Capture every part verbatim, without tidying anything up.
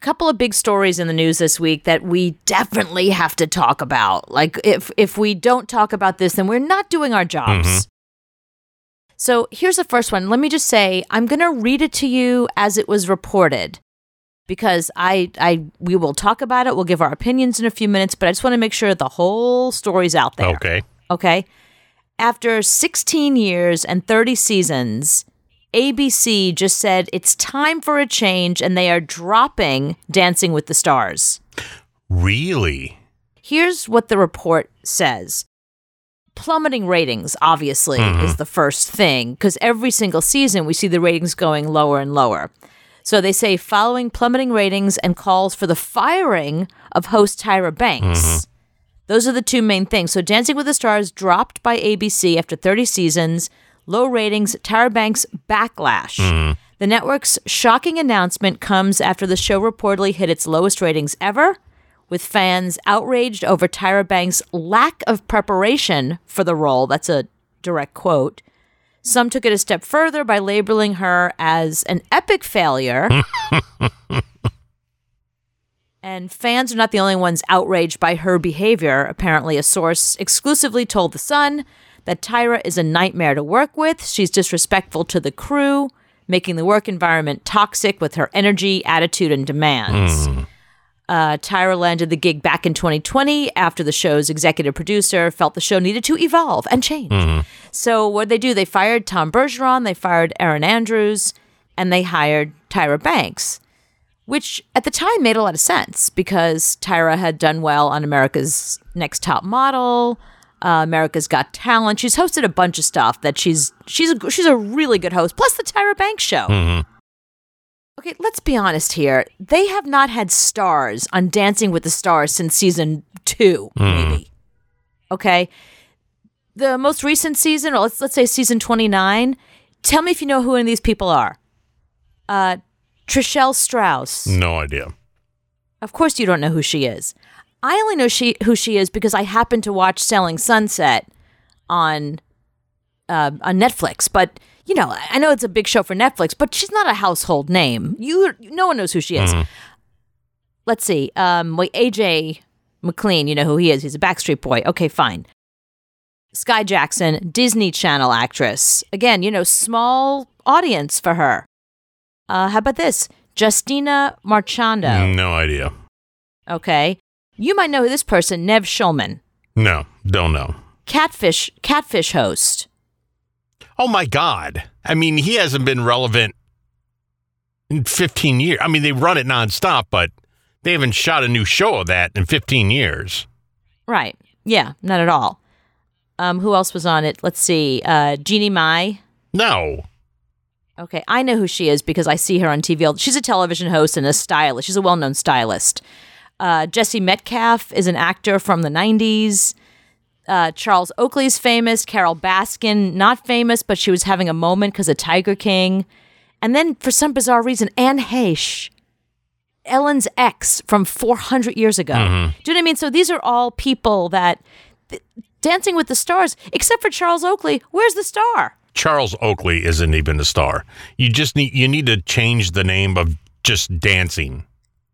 couple of big stories in the news this week that we definitely have to talk about. Like, if if we don't talk about this, then we're not doing our jobs. Mm-hmm. So here's the first one. Let me just say, I'm going to read it to you as it was reported, because I, I, we will talk about it. We'll give our opinions in a few minutes, but I just want to make sure the whole story's out there. Okay. Okay. After sixteen years and thirty seasons, A B C just said it's time for a change, and they are dropping Dancing with the Stars. Really? Here's what the report says. Plummeting ratings, obviously, mm-hmm. is the first thing, because every single season we see the ratings going lower and lower. So they say, following plummeting ratings and calls for the firing of host Tyra Banks. Mm-hmm. Those are the two main things. So Dancing with the Stars dropped by A B C after thirty seasons, low ratings, Tyra Banks backlash. Mm-hmm. The network's shocking announcement comes after the show reportedly hit its lowest ratings ever, with fans outraged over Tyra Banks' lack of preparation for the role. That's a direct quote. Some took it a step further by labeling her as an epic failure. And fans are not the only ones outraged by her behavior. Apparently, a source exclusively told The Sun that Tyra is a nightmare to work with. She's disrespectful to the crew, making the work environment toxic with her energy, attitude, and demands. Mm. Uh, Tyra landed the gig back in twenty twenty after the show's executive producer felt the show needed to evolve and change. Mm-hmm. So what did they do? They fired Tom Bergeron, they fired Erin Andrews, and they hired Tyra Banks, which at the time made a lot of sense because Tyra had done well on America's Next Top Model, uh, America's Got Talent. She's hosted a bunch of stuff that she's she's a, she's a really good host. Plus the Tyra Banks show. Mm-hmm. Okay, let's be honest here. They have not had stars on Dancing with the Stars since season two, mm. maybe. Okay? The most recent season, or let's let's say season twenty-nine, tell me if you know who any of these people are. Uh, Trishelle Strauss. No idea. Of course you don't know who she is. I only know she who she is because I happened to watch Selling Sunset on uh, on Netflix, but you know, I know it's a big show for Netflix, but she's not a household name. You, no one knows who she is. Mm-hmm. Let's see. Um, wait, A J McLean, you know who he is. He's a Backstreet Boy. Okay, fine. Sky Jackson, Disney Channel actress. Again, you know, small audience for her. Uh, how about this? Justina Marchando. No idea. Okay. You might know this person, Nev Schulman. No, don't know. Catfish, catfish host. Oh, my God. I mean, he hasn't been relevant in fifteen years. I mean, they run it nonstop, but they haven't shot a new show of that in fifteen years. Right. Yeah, not at all. Um, who else was on it? Let's see. Uh, Jeannie Mai. No. Okay, I know who she is because I see her on T V. She's a television host and a stylist. She's a well-known stylist. Uh, Jesse Metcalf is an actor from the nineties. Uh, Charles Oakley's famous. Carol Baskin, not famous, but she was having a moment because of Tiger King. And then, for some bizarre reason, Anne Heche, Ellen's ex from four hundred years ago. Mm-hmm. Do you know what I mean? So these are all people that... Th- Dancing with the Stars, except for Charles Oakley, where's the star? Charles Oakley isn't even a star. You just need you need to change the name of just Dancing.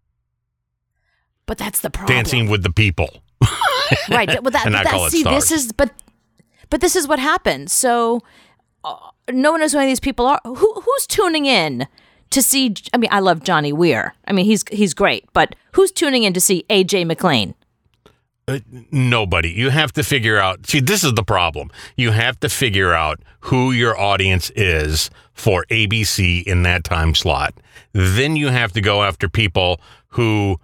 But that's the problem. Dancing with the People. Right. Well, that, and not that, call it see, stars. this is but but this is what happened. So uh, no one knows who any of these people are. Who who's tuning in to see? I mean, I love Johnny Weir. I mean, he's he's great. But who's tuning in to see A J McLean? Uh, nobody. You have to figure out. See, this is the problem. You have to figure out who your audience is for A B C in that time slot. Then you have to go after people who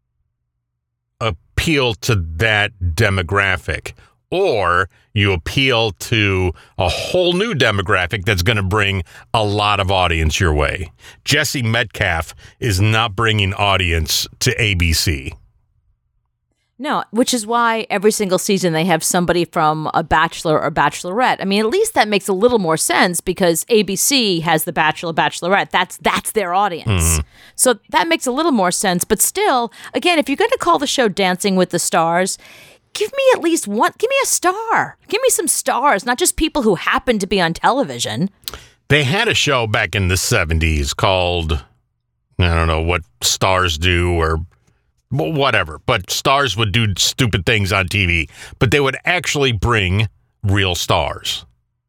appeal to that demographic, or you appeal to a whole new demographic that's going to bring a lot of audience your way. Jesse Metcalf is not bringing audience to A B C. No, which is why every single season they have somebody from a Bachelor or Bachelorette. I mean, at least that makes a little more sense because A B C has the Bachelor, Bachelorette. That's that's their audience. Mm-hmm. So that makes a little more sense. But still, again, if you're going to call the show Dancing with the Stars, give me at least one. Give me a star. Give me some stars, not just people who happen to be on television. They had a show back in the seventies called I don't know what stars do or whatever, but stars would do stupid things on T V, but they would actually bring real stars.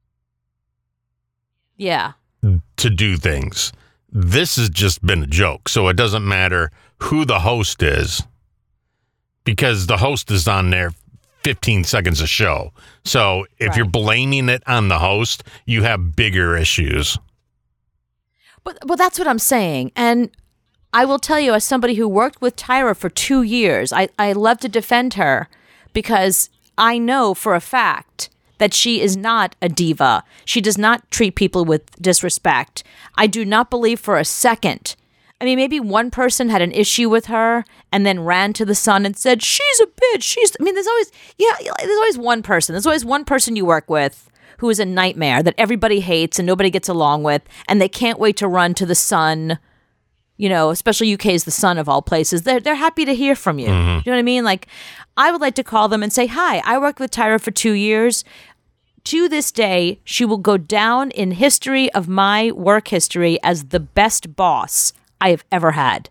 Yeah. To do things. This has just been a joke, so it doesn't matter who the host is because the host is on there fifteen seconds a show. So if Right. you're blaming it on the host, you have bigger issues. But but that's what I'm saying. And I will tell you, as somebody who worked with Tyra for two years, I, I love to defend her because I know for a fact that she is not a diva. She does not treat people with disrespect. I do not believe for a second. I mean, maybe one person had an issue with her and then ran to the Sun and said, she's a bitch. She's, I mean, there's always, yeah, there's always one person. There's always one person you work with who is a nightmare that everybody hates and nobody gets along with, and they can't wait to run to the Sun. You know, especially U K is the Sun of all places. They're they're happy to hear from you. Mm-hmm. You know what I mean? Like, I would like to call them and say, hi, I worked with Tyra for two years. To this day, she will go down in history of my work history as the best boss I have ever had.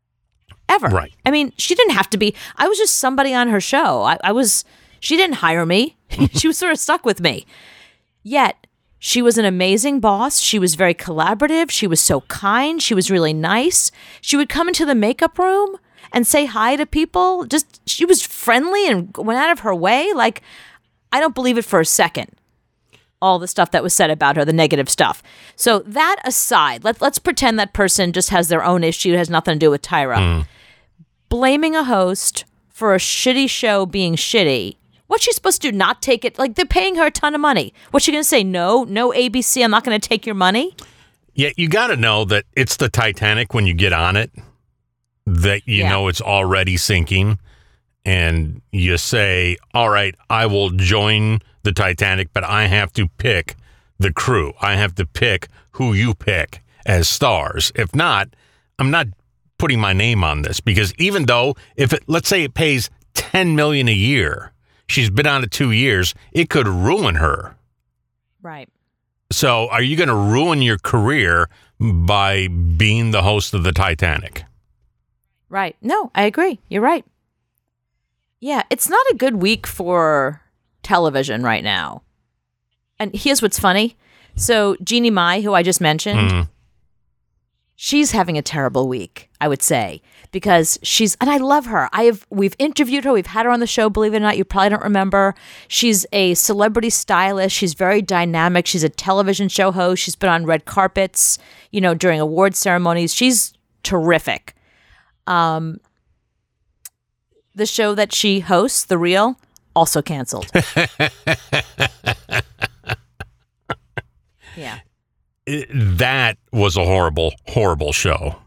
Ever. Right. I mean, she didn't have to be. I was just somebody on her show. I, I was, she didn't hire me. She was sort of stuck with me. Yet, she was an amazing boss. She was very collaborative. She was so kind. She was really nice. She would come into the makeup room and say hi to people. Just, she was friendly and went out of her way. Like, I don't believe it for a second. All the stuff that was said about her, the negative stuff. So that aside, let, let's pretend that person just has their own issue. It has nothing to do with Tyra. Mm. Blaming a host for a shitty show being shitty. What's she supposed to do? Not take it? Like, they're paying her a ton of money. What's she going to say? No, no A B C, I'm not going to take your money? Yeah, you got to know that it's the Titanic when you get on it, that you Yeah. know it's already sinking, and you say, all right, I will join the Titanic, but I have to pick the crew. I have to pick who you pick as stars. If not, I'm not putting my name on this, because even though, if it, let's say it pays ten million dollars a year, she's been on it two years, it could ruin her. Right. So are you going to ruin your career by being the host of the Titanic? Right. No, I agree. You're right. Yeah, it's not a good week for television right now. And here's what's funny. So Jeannie Mai, who I just mentioned, Mm. she's having a terrible week, I would say, because she's, and I love her. I have, we've interviewed her. We've had her on the show. Believe it or not, you probably don't remember. She's a celebrity stylist. She's very dynamic. She's a television show host. She's been on red carpets, you know, during award ceremonies. She's terrific. Um, the show that she hosts, The Real, also canceled. Yeah. It- that was a horrible, horrible show.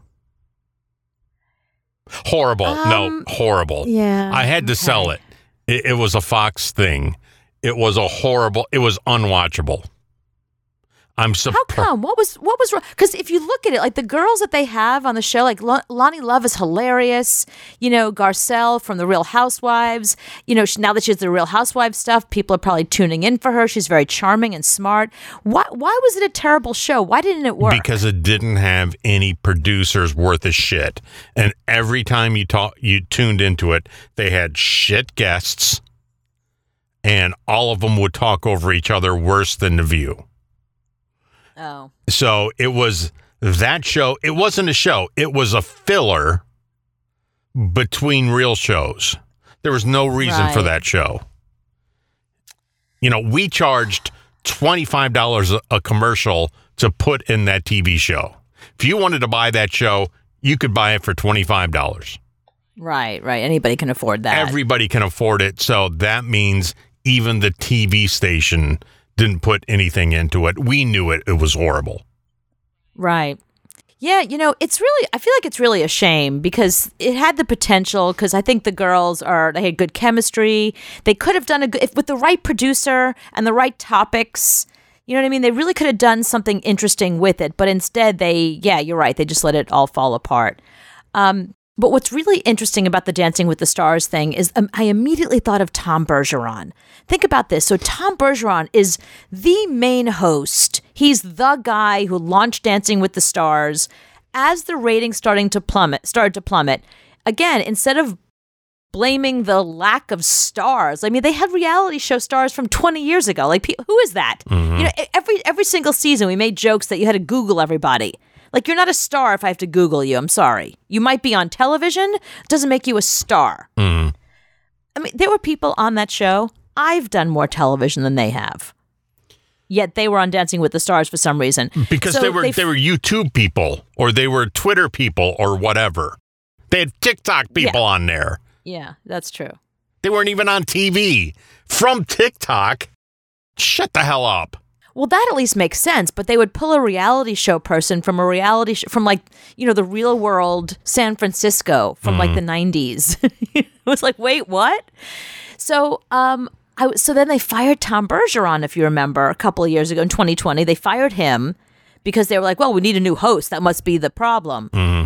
Horrible. Um, no, horrible. Yeah. I had to sell it. it. It was a Fox thing. It was a horrible, it was unwatchable. I'm How surprised. come? What was what was wrong? Because if you look at it, like the girls that they have on the show, like Lon- Lonnie Love is hilarious. You know, Garcelle from The Real Housewives. You know, she, now that she has the Real Housewives stuff, people are probably tuning in for her. She's very charming and smart. Why? Why was it a terrible show? Why didn't it work? Because it didn't have any producers worth a shit. And every time you talk, you tuned into it, they had shit guests, and all of them would talk over each other worse than The View. Oh, So it was that show. It wasn't a show. It was a filler between real shows. There was no reason for Right. that show. You know, we charged twenty-five dollars a, a commercial to put in that T V show. If you wanted to buy that show, you could buy it for twenty-five dollars. right, right. Anybody can afford that. Everybody can afford it. So that means even the T V station didn't put anything into it. We knew it. It was horrible. Right. Yeah, you know, it's really, I feel like it's really a shame because it had the potential, because I think the girls are, they had good chemistry. They could have done a good, if with the right producer and the right topics, you know what I mean? They really could have done something interesting with it. But instead they, yeah, you're right. They just let it all fall apart. Um, but what's really interesting about the Dancing with the Stars thing is um, I immediately thought of Tom Bergeron. Think about this. So Tom Bergeron is the main host. He's the guy who launched Dancing with the Stars. as the ratings starting to plummet, started to plummet, again, instead of blaming the lack of stars, I mean, they had reality show stars from twenty years ago. Like, who is that? Mm-hmm. You know, every every single season we made jokes that you had to Google everybody. Like, you're not a star if I have to Google you. I'm sorry. You might be on television. Doesn't make you a star. Mm-hmm. I mean, there were people on that show. I've done more television than they have. Yet they were on Dancing with the Stars for some reason. Because so they were they, they were YouTube people, or they were Twitter people, or whatever. They had TikTok people yeah. on there. Yeah, that's true. They weren't even on T V. From TikTok, shut the hell up. Well, that at least makes sense, but they would pull a reality show person from a reality show, from like, you know, the Real World San Francisco from mm. like the nineties. It was like, wait, what? So, um, I, so then they fired Tom Bergeron, if you remember, a couple of years ago in twenty twenty. They fired him because they were like, well, we need a new host. That must be the problem. Mm.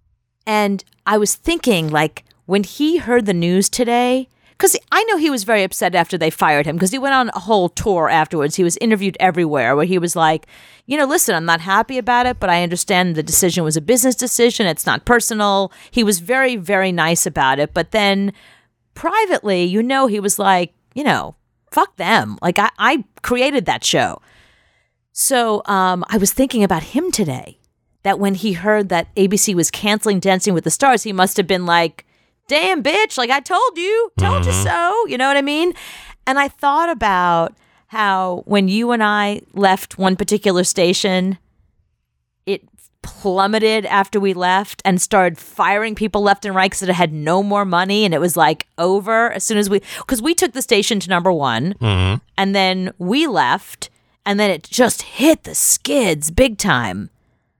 And I was thinking, like, when he heard the news today, because I know he was very upset after they fired him, because he went on a whole tour afterwards. He was interviewed everywhere where he was like, you know, listen, I'm not happy about it, but I understand the decision was a business decision. It's not personal. He was very, very nice about it. But then privately, you know, he was like, you know, fuck them. Like, I, I created that show. So um, I was thinking about him today, that when he heard that A B C was canceling Dancing with the Stars, he must have been like, damn, bitch, like I told you, told mm-hmm. you so. You know what I mean? And I thought about how when you and I left one particular station, it plummeted after we left and started firing people left and right because it had no more money. And it was like over as soon as we, because we took the station to number one mm-hmm. and then we left and then it just hit the skids big time.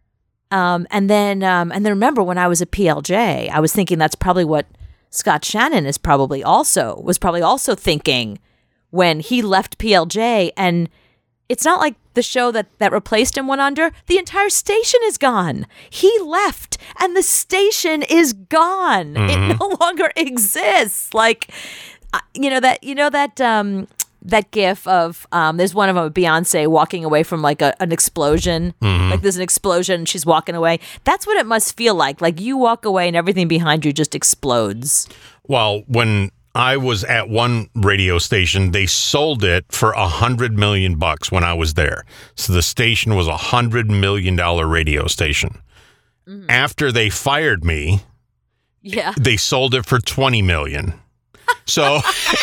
Um, and then, um, and then remember when I was at P L J, I was thinking that's probably what Scott Shannon is probably also, was probably also thinking when he left P L J. And it's not like the show that, that replaced him went under. The entire station is gone. He left and the station is gone. Mm-hmm. It no longer exists. Like, you know, that, you know, that, um, that gif of um there's one of them of Beyonce walking away from like a, an explosion. Mm-hmm. Like there's an explosion and she's walking away. That's what it must feel like. Like you walk away and everything behind you just explodes. Well, when I was at one radio station, they sold it for a hundred million bucks when I was there. So the station was a hundred million dollar radio station. Mm-hmm. After they fired me, yeah, they sold it for twenty million. So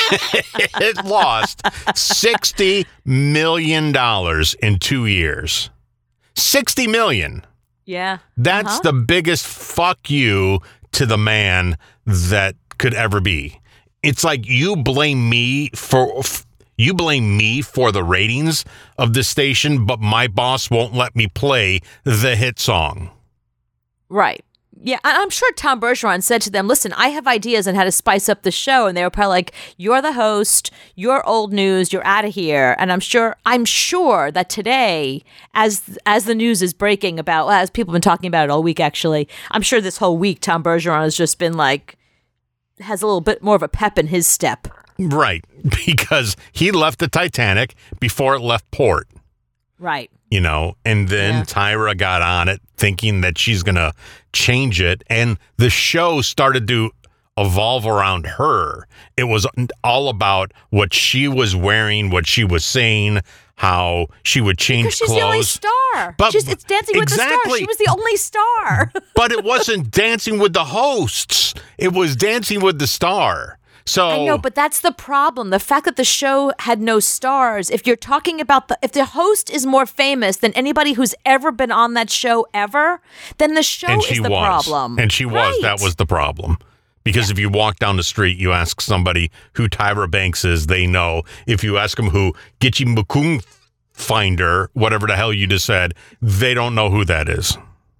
it lost sixty million dollars in two years. sixty million dollars. Yeah. That's uh-huh. the biggest fuck you to the man that could ever be. It's like you blame me for you blame me for the ratings of the station, but my boss won't let me play the hit song. Right. Yeah, I'm sure Tom Bergeron said to them, listen, I have ideas on how to spice up the show. And they were probably like, you're the host, you're old news, you're out of here. And I'm sure I'm sure that today, as as the news is breaking about, well, as people have been talking about it all week, actually, I'm sure this whole week Tom Bergeron has just been like, has a little bit more of a pep in his step. Right, because he left the Titanic before it left port. Right. You know, and then Yeah. Tyra got on it thinking that she's going to change it. And the show started to evolve around her. It was all about what she was wearing, what she was saying, how she would change because she's clothes. the only star. But she's, it's Dancing with exactly. the Stars. She was the only star. But it wasn't Dancing with the hosts. It was Dancing with the Star. So I know, but that's the problem. The fact that the show had no stars. If you're talking about the, if the host is more famous than anybody who's ever been on that show ever, then the show and she is the was. problem. And she was. Right. That was the problem. Because yeah. if you walk down the street, you ask somebody who Tyra Banks is, they know. If you ask them who Gitchy McCoon Finder, whatever the hell you just said, they don't know who that is.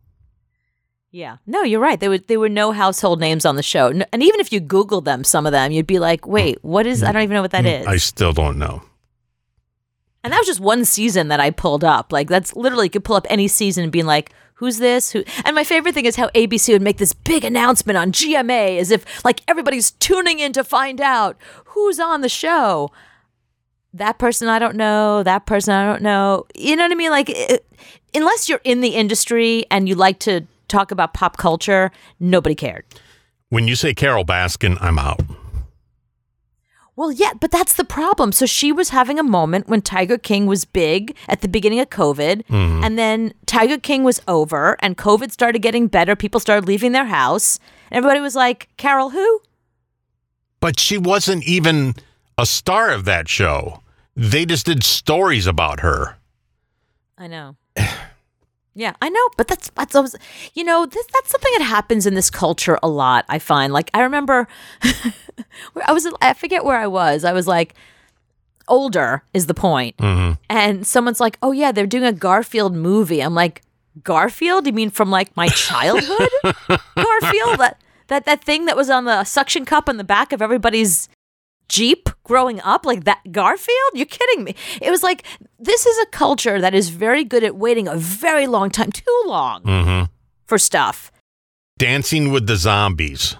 Yeah. No, you're right. There were, there were no household names on the show. And even if you Google them, some of them, you'd be like, wait, what is, I don't even know what that is. I still don't know. And that was just one season that I pulled up. Like, that's literally, you could pull up any season and be like, who's this? Who? And my favorite thing is how A B C would make this big announcement on G M A as if, like, everybody's tuning in to find out who's on the show. That person I don't know. That person I don't know. You know what I mean? Like, it, unless you're in the industry and you like to talk about pop culture, nobody cared. When you say Carol Baskin, I'm out. Well, yeah, but that's the problem. So she was having a moment when Tiger King was big at the beginning of COVID, mm-hmm. and then Tiger King was over, and COVID started getting better. People started leaving their house. And everybody was like, Carol who? But she wasn't even a star of that show. They just did stories about her. I know. Yeah, I know, but that's, that's always, you know, this, that's something that happens in this culture a lot, I find. Like, I remember, I was, I forget where I was. I was like, older is the point. Mm-hmm. And someone's like, oh, yeah, they're doing a Garfield movie. I'm like, Garfield? You mean from, like, my childhood? Garfield? That, that, that thing that was on the suction cup on the back of everybody's Jeep growing up, like that Garfield? You're kidding me. It was like, this is a culture that is very good at waiting a very long time, too long mm-hmm. for stuff. Dancing with the Zombies.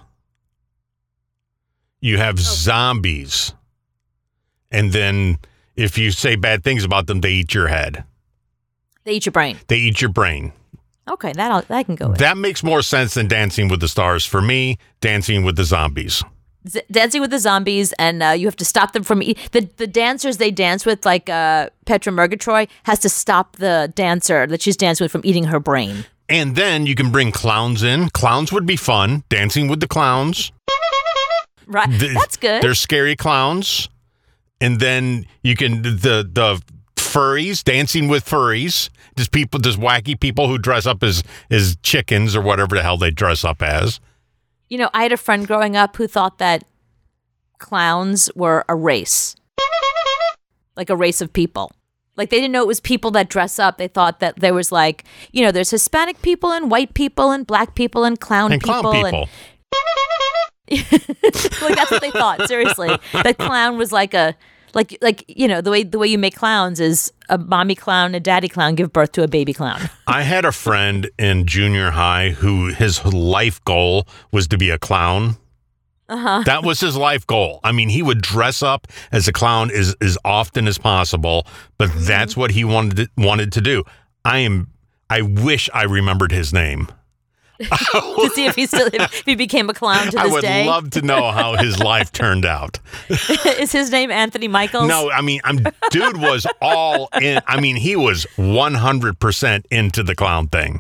You have okay. zombies. And then if you say bad things about them, they eat your head. They eat your brain. They eat your brain. Okay, that that can go with. That makes more sense than Dancing with the Stars. For me, Dancing with the Zombies. Z- dancing with the Zombies, and uh, you have to stop them from e- the the dancers they dance with, like uh, Petra Murgatroyd has to stop the dancer that she's dancing with from eating her brain. And then you can bring clowns in. Clowns would be fun. Dancing with the Clowns. Right, the, that's good. They're scary clowns. And then you can the the furries, Dancing with Furries. Just people, just wacky people who dress up as as chickens or whatever the hell they dress up as. You know, I had a friend growing up who thought that clowns were a race, like a race of people. Like they didn't know it was people that dress up. They thought that there was like, you know, there's Hispanic people and white people and black people and clown and people. Clown people. And like that's what they thought. Seriously, that clown was like a like like you know the way the way you make clowns is a mommy clown and a daddy clown give birth to a baby clown. I had a friend in junior high who his life goal was to be a clown. Uh-huh. That was his life goal. I mean, he would dress up as a clown as, as often as possible, but mm-hmm. that's what he wanted to, wanted to do. I am. I wish I remembered his name. To see if he still if he became a clown to this I would day. love to know how his life turned out. Is his name Anthony Michaels? No, I mean, I'm dude was all in. I mean, he was one hundred percent into the clown thing.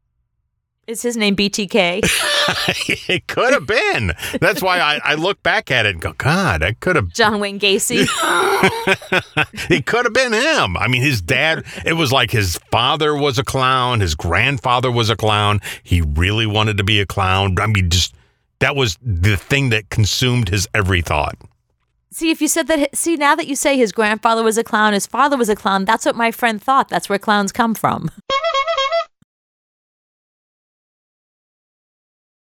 Is his name B T K? It could have been. That's why I, I look back at it and go, God, I could have. John Wayne Gacy. It could have been him. I mean, his dad, it was like his father was a clown. His grandfather was a clown. He really wanted to be a clown. I mean, just that was the thing that consumed his every thought. See, if you said that, see, now that you say his grandfather was a clown, his father was a clown, that's what my friend thought. That's where clowns come from.